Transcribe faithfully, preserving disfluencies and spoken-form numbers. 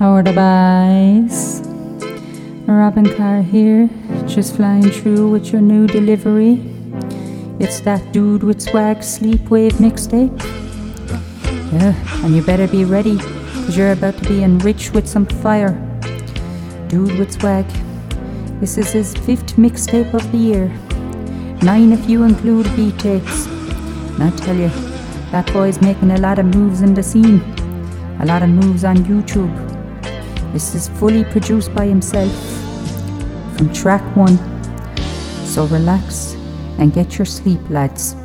How are the boys? Robin Carr here, just flying through with your new delivery. It's that Dude with Swag Sleepwave mixtape. Yeah, and you better be ready, cause you're about to be enriched with some fire. Dude with Swag. This is his fifth mixtape of the year. Nine if you include beat takes. And I tell you, that boy's making a lot of moves in the scene. A lot of moves on YouTube. This is fully produced by himself from track one. So relax and get your sleep, lads.